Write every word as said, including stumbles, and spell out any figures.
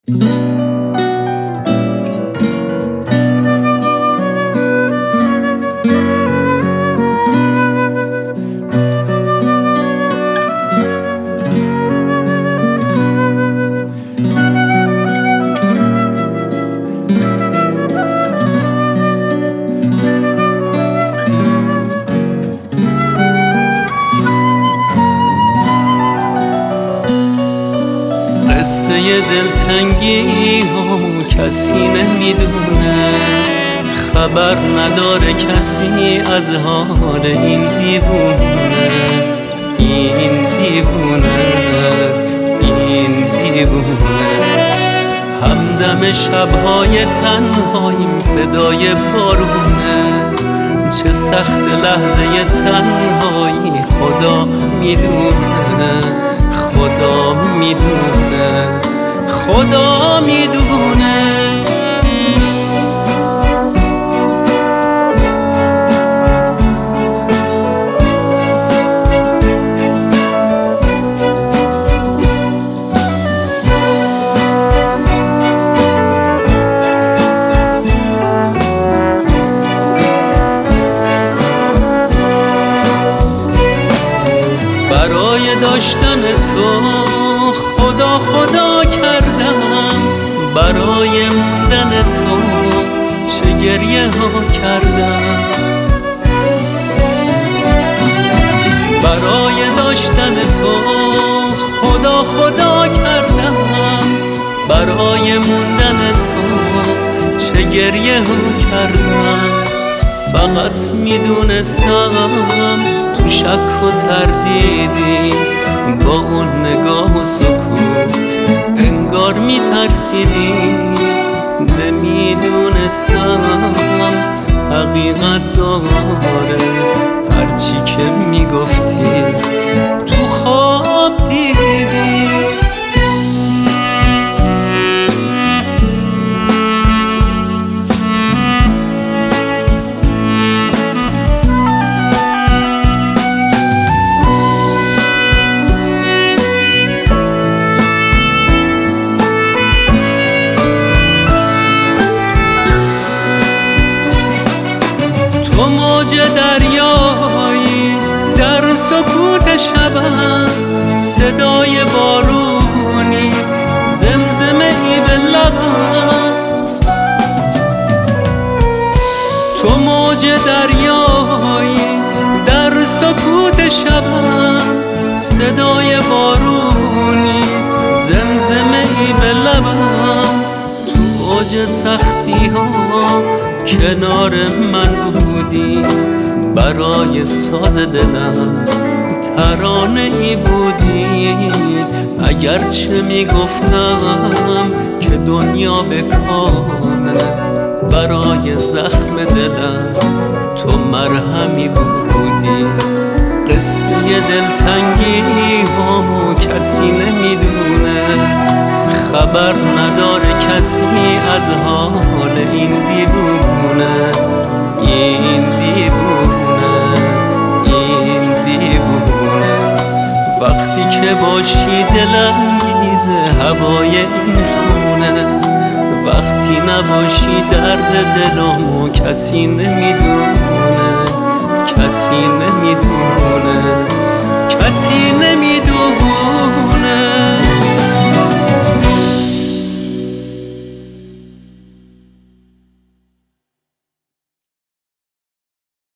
قصه دلتنگی همو کسی نمیدونه، خبر نداره کسی از حال این دیوونه. این دیوونه این دیوونه همدم شبهای تنهاییم صدای بارونه. چه سخت لحظه تنهایی خدا میدونه، خدا میدونه، خدا میدونه. برای داشتن تو خدا خدا کردم، برای موندن تو چه گریه ها کردم. برای داشتن تو خدا خدا کردم، برای موندن تو چه گریه ها کردم. فقط میدونستم تو شک و تردیدی، با اون نگاه و سکوت انگار میترسیدی. نمیدونستم حقیقت داره هرچی که میگفتی تو خواب دیدی. تو موج دریایی در سکوت شبم، صدای بارونی زمزمه ای به لبم. تو موج دریایی در سکوت شبم، صدای بارونی زمزمه ای به لبم. تو اوج سختی ها کنار من بودی، برای ساز دلم ترانه ای بودی. اگرچه میگفتم که دنیا بکامه، برای زخم دلم تو مرهمی بودی. قصه دلتنگی همو کسی نمیدونه، خبر نداره کسی از حال این دیوونه. این دیوونه این دیوونه وقتی که باشی دلانگیز هوای این خونه. وقتی نباشی درد دلمو کسی نمیدونه، کسی نمیدونه، کسی نمیدونه.